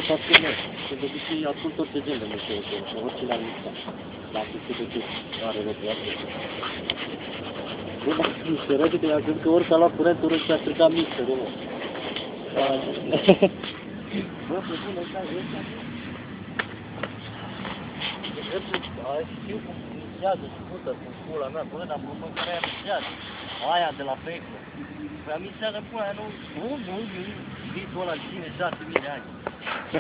fac cu noi. Că de obicei ascult orice gen de muzică, oricine ar mixa. Dar nu știu de ce are retroație. Bă, m-am mișterat că i-am crezut că ori s-a luat curentul, ori s-a stricat mixerul, mă. Bă, pe bune, stai, ăsta? Știu cum mixează și pută cu pula mea, bă, dar mă care aia mixează. Aia de la Peclo. Păi mixează pula aia, nu, bitul ăla ține 6.000 de ani.